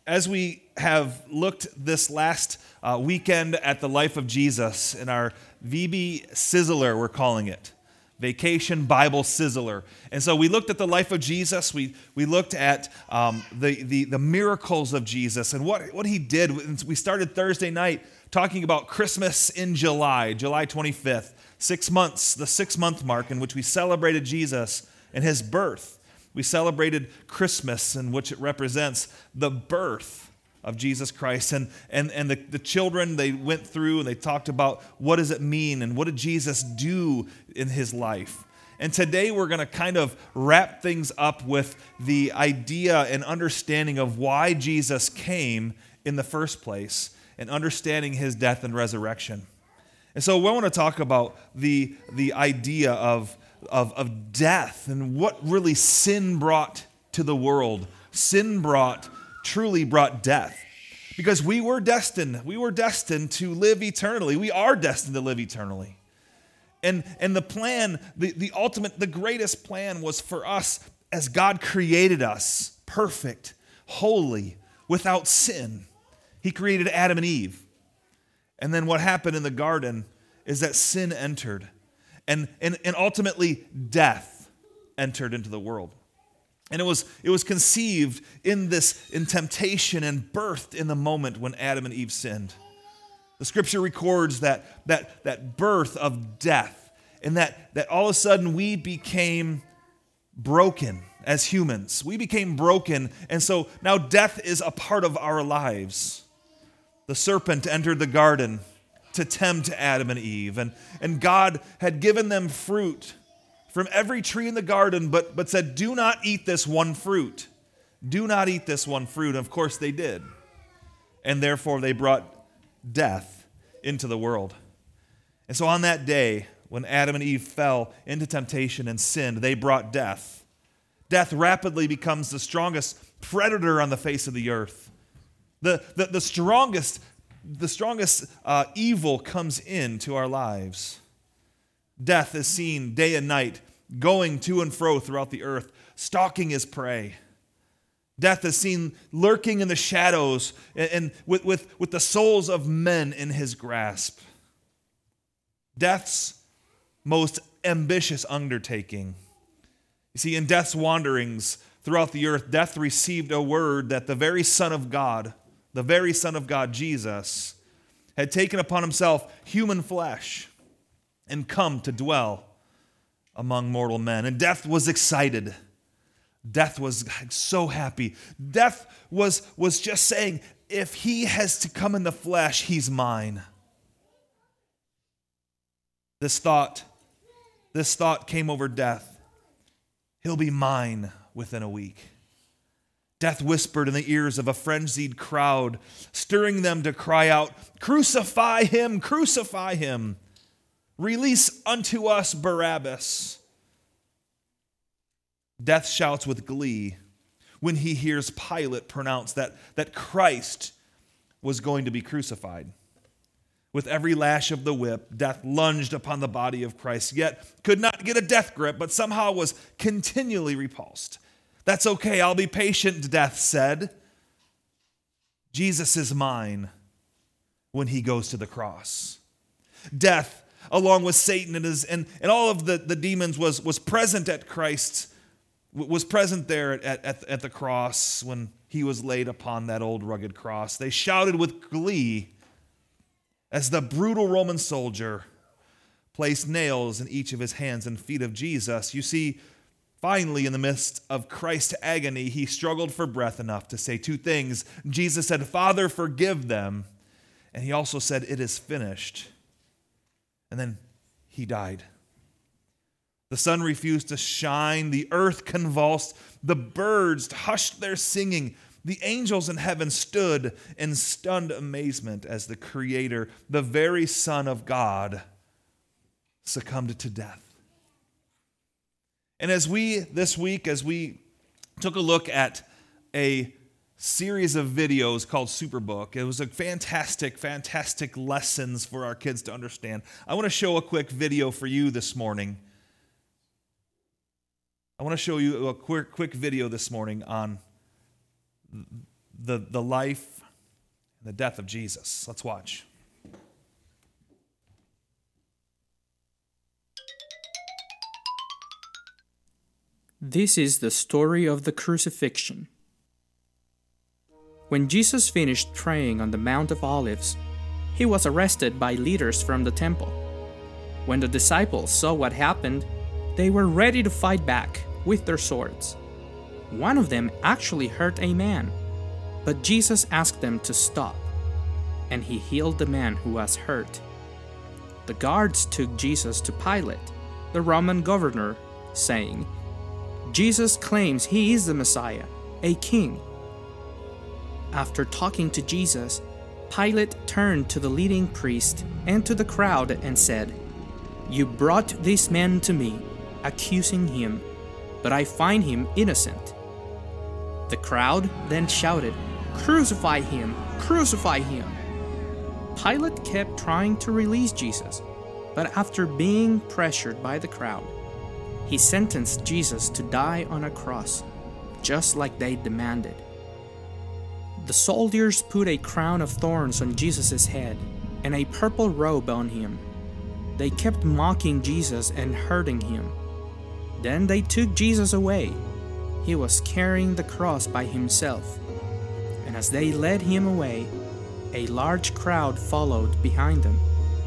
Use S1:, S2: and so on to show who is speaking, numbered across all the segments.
S1: as we have looked this last weekend at the life of Jesus in our VB Sizzler, we're calling it, Vacation Bible Sizzler. And so we looked at the life of Jesus. We looked at the miracles of Jesus and what he did. We started Thursday night talking about Christmas in July 25th, 6 months, the 6-month mark in which we celebrated Jesus and his birth. We celebrated Christmas, in which it represents the birth of Jesus Christ. And the children, they went through and they talked about what does it mean and what did Jesus do in his life. And today we're going to kind of wrap things up with the idea and understanding of why Jesus came in the first place and understanding his death and resurrection. And so we want to talk about the idea of death and what really sin brought to the world. Sin truly brought death. Because we were destined to live eternally. We are destined to live eternally. And the plan, the ultimate, the greatest plan was for us as God created us, perfect, holy, without sin. He created Adam and Eve. And then what happened in the garden is that sin entered. And ultimately, death entered into the world. And it was conceived in temptation and birthed in the moment when Adam and Eve sinned. The scripture records that birth of death, and that all of a sudden we became broken as humans. We became broken, and so now death is a part of our lives. The serpent entered the garden to tempt Adam and Eve. And God had given them fruit from every tree in the garden, but said, do not eat this one fruit. Do not eat this one fruit. And of course they did. And therefore they brought death into the world. And so on that day, when Adam and Eve fell into temptation and sinned, they brought death. Death rapidly becomes the strongest predator on the face of the earth. The strongest evil comes into our lives. Death is seen day and night, going to and fro throughout the earth, stalking his prey. Death is seen lurking in the shadows and with the souls of men in his grasp. Death's most ambitious undertaking. You see, in death's wanderings throughout the earth, death received a word that the very Son of God, Jesus, had taken upon himself human flesh and come to dwell among mortal men. And death was excited. Death was so happy. Death was just saying, if he has to come in the flesh, he's mine. This thought came over death. He'll be mine within a week. Death whispered in the ears of a frenzied crowd, stirring them to cry out, crucify him, crucify him. Release unto us Barabbas. Death shouts with glee when he hears Pilate pronounce that Christ was going to be crucified. With every lash of the whip, death lunged upon the body of Christ, yet could not get a death grip, but somehow was continually repulsed. That's okay, I'll be patient, death said. Jesus is mine when he goes to the cross. Death, along with Satan and all of the demons, was present at Christ's, was present there at the cross when he was laid upon that old rugged cross. They shouted with glee as the brutal Roman soldier placed nails in each of his hands and feet of Jesus. You see, finally, in the midst of Christ's agony, he struggled for breath enough to say two things. Jesus said, Father, forgive them. And he also said, it is finished. And then he died. The sun refused to shine. The earth convulsed. The birds hushed their singing. The angels in heaven stood in stunned amazement as the Creator, the very Son of God, succumbed to death. And this week, as we took a look at a series of videos called Superbook, it was a fantastic lessons for our kids to understand. I want to show a quick video for you this morning. I want to show you a quick video this morning on the life and the death of Jesus. Let's watch.
S2: This is the story of the crucifixion. When Jesus finished praying on the Mount of Olives, he was arrested by leaders from the temple. When the disciples saw what happened, they were ready to fight back with their swords. One of them actually hurt a man, but Jesus asked them to stop, and he healed the man who was hurt. The guards took Jesus to Pilate, the Roman governor, saying, "Jesus claims he is the Messiah, a king." After talking to Jesus, Pilate turned to the leading priest and to the crowd and said, "You brought this man to me, accusing him, but I find him innocent." The crowd then shouted, "Crucify him! Crucify him!" Pilate kept trying to release Jesus, but after being pressured by the crowd, he sentenced Jesus to die on a cross, just like they demanded. The soldiers put a crown of thorns on Jesus' head and a purple robe on him. They kept mocking Jesus and hurting him. Then they took Jesus away. He was carrying the cross by himself, and as they led him away, a large crowd followed behind them.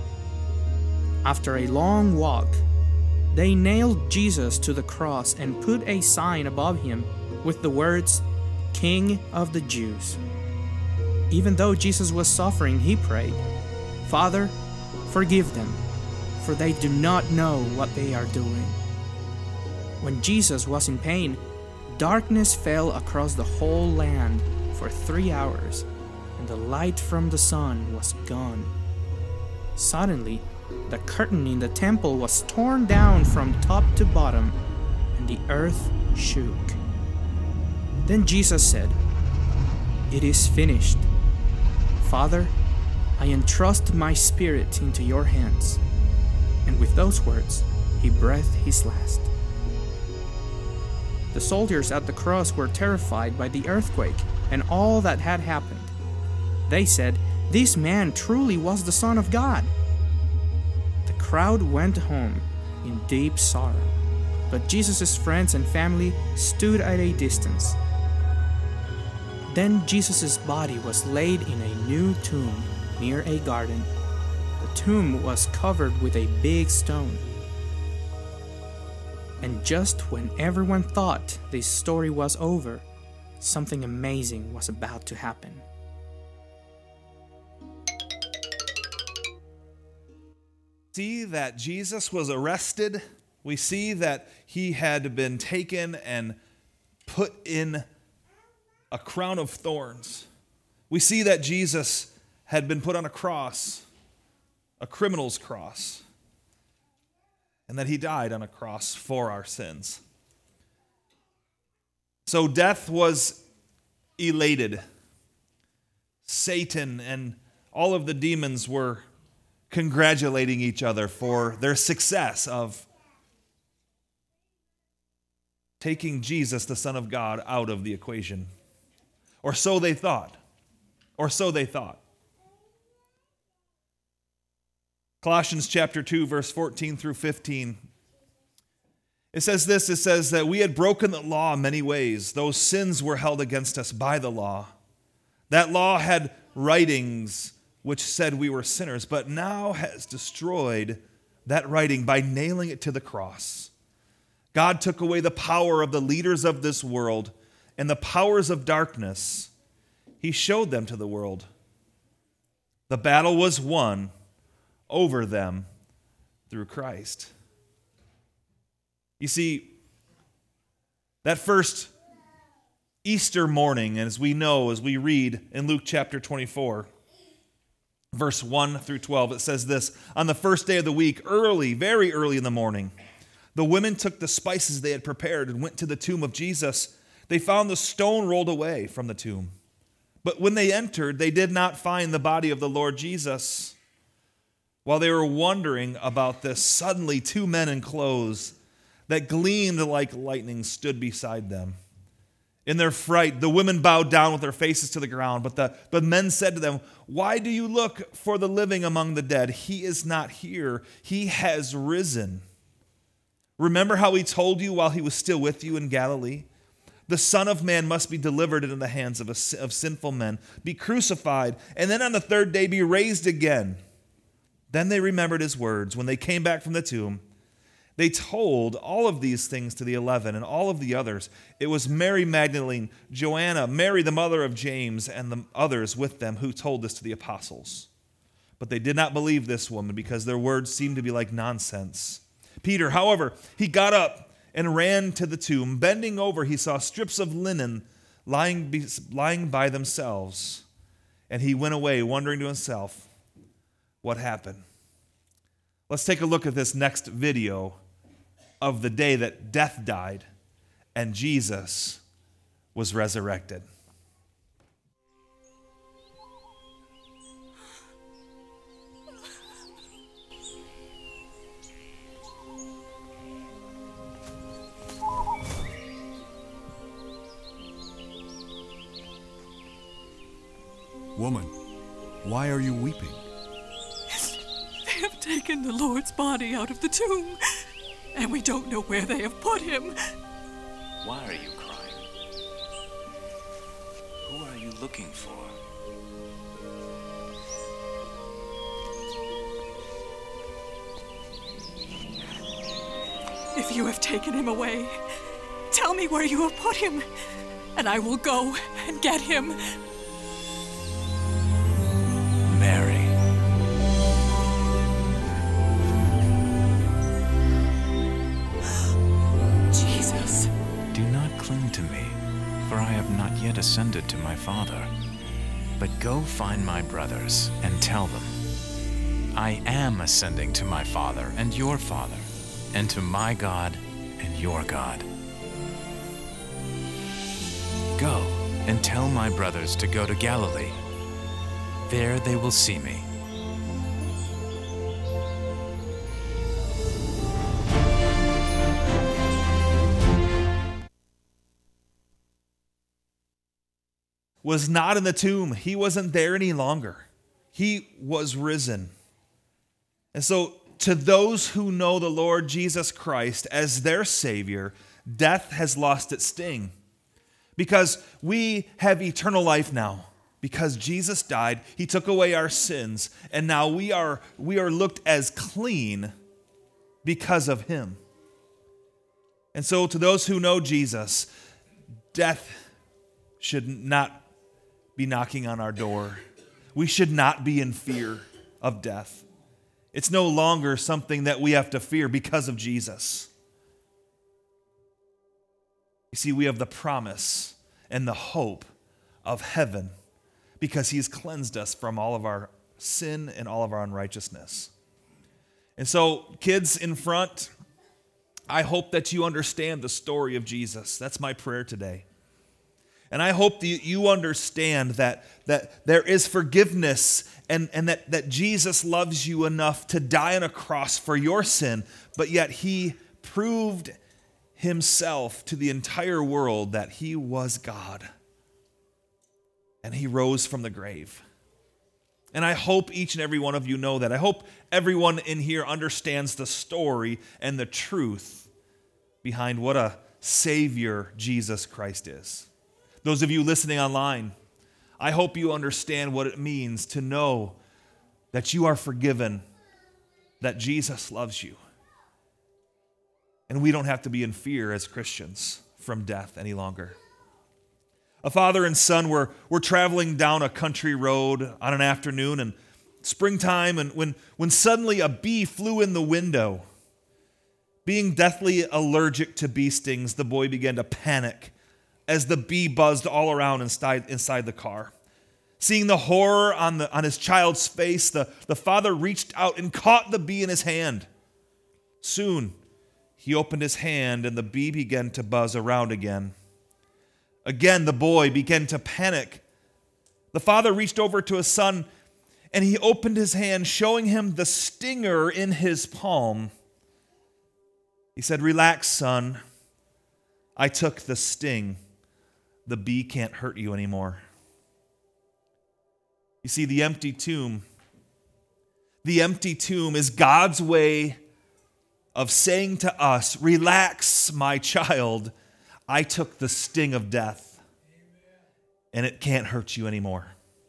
S2: After a long walk, they nailed Jesus to the cross and put a sign above him with the words, "King of the Jews." Even though Jesus was suffering, he prayed, "Father, forgive them, for they do not know what they are doing." When Jesus was in pain, darkness fell across the whole land for 3 hours, and the light from the sun was gone. Suddenly, the curtain in the temple was torn down from top to bottom, and the earth shook. Then Jesus said, "It is finished. Father, I entrust my spirit into your hands." And with those words, he breathed his last. The soldiers at the cross were terrified by the earthquake and all that had happened. They said, "This man truly was the Son of God." The crowd went home in deep sorrow, but Jesus' friends and family stood at a distance. Then Jesus' body was laid in a new tomb near a garden. The tomb was covered with a big stone. And just when everyone thought this story was over, something amazing was about to happen.
S1: See that Jesus was arrested. We see that he had been taken and put in a crown of thorns. We see that Jesus had been put on a cross, a criminal's cross, and that he died on a cross for our sins. So death was elated. Satan and all of the demons were congratulating each other for their success of taking Jesus, the Son of God, out of the equation. Or so they thought. Colossians chapter 2, verse 14 through 15. It says this, it says that we had broken the law in many ways. Those sins were held against us by the law. That law had writings which said we were sinners, but now has destroyed that writing by nailing it to the cross. God took away the power of the leaders of this world and the powers of darkness. He showed them to the world. The battle was won over them through Christ. You see, that first Easter morning, as we know, as we read in Luke chapter 24, verse 1 through 12, it says this, "On the first day of the week, early, very early in the morning, the women took the spices they had prepared and went to the tomb of Jesus. They found the stone rolled away from the tomb. But when they entered, they did not find the body of the Lord Jesus. While they were wondering about this, suddenly 2 men in clothes that gleamed like lightning stood beside them. In their fright, the women bowed down with their faces to the ground, but the men said to them, "Why do you look for the living among the dead? He is not here. He has risen. Remember how he told you while he was still with you in Galilee? The Son of Man must be delivered into the hands of sinful men, be crucified, and then on the third day be raised again." Then they remembered his words when they came back from the tomb. They told all of these things to the 11 and all of the others. It was Mary Magdalene, Joanna, Mary the mother of James, and the others with them who told this to the apostles. But they did not believe this woman because their words seemed to be like nonsense. Peter, however, he got up and ran to the tomb. Bending over, he saw strips of linen lying by themselves. And he went away, wondering to himself what happened. Let's take a look at this next video of the day that death died and Jesus was resurrected.
S3: Woman, why are you weeping?
S4: They have taken the Lord's body out of the tomb, and we don't know where they have put him.
S5: Why are you crying? Who are you looking for?
S4: If you have taken him away, tell me where you have put him, and I will go and get him.
S5: Mary.
S4: Jesus.
S5: Do not cling to me, for I have not yet ascended to my Father. But go find my brothers and tell them, I am ascending to my Father and your Father, and to my God and your God. Go and tell my brothers to go to Galilee. There they will see me.
S1: Was not in the tomb. He wasn't there any longer. He was risen. And so, to those who know the Lord Jesus Christ as their Savior, death has lost its sting. Because we have eternal life now. Because Jesus died, he took away our sins, and now we are looked as clean because of him. And so, to those who know Jesus, death should not be knocking on our door. We should not be in fear of death. It's no longer something that we have to fear because of Jesus. You see, we have the promise and the hope of heaven because he's cleansed us from all of our sin and all of our unrighteousness. And so, kids in front, I hope that you understand the story of Jesus. That's my prayer today. And I hope that you understand that there is forgiveness and that Jesus loves you enough to die on a cross for your sin, but yet he proved himself to the entire world that he was God. And he rose from the grave. And I hope each and every one of you know that. I hope everyone in here understands the story and the truth behind what a Savior Jesus Christ is. Those of you listening online, I hope you understand what it means to know that you are forgiven, that Jesus loves you. And we don't have to be in fear as Christians from death any longer. A father and son were traveling down a country road on an afternoon in springtime, and when suddenly a bee flew in the window. Being deathly allergic to bee stings, the boy began to panic as the bee buzzed all around inside the car. Seeing the horror on his child's face, the father reached out and caught the bee in his hand. Soon, he opened his hand and the bee began to buzz around again. Again, the boy began to panic. The father reached over to his son and he opened his hand, showing him the stinger in his palm. He said, "Relax, son. I took the sting. the bee can't hurt you anymore. You see, the empty tomb is God's way of saying to us, relax, my child, I took the sting of death, and it can't hurt you anymore.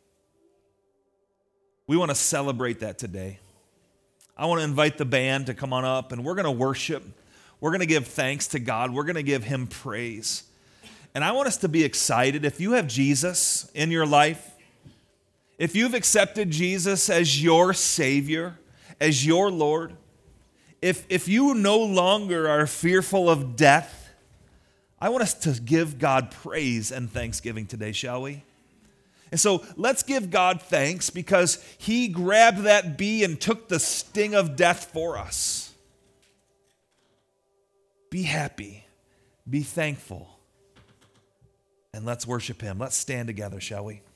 S1: We want to celebrate that today. I want to invite the band to come on up, and we're going to worship. We're going to give thanks to God. We're going to give him praise. And I want us to be excited. If you have Jesus in your life, if you've accepted Jesus as your Savior, as your Lord, if you no longer are fearful of death, I want us to give God praise and thanksgiving today, shall we? And so let's give God thanks because he grabbed that bee and took the sting of death for us. Be happy, be thankful, and let's worship him. Let's stand together, shall we?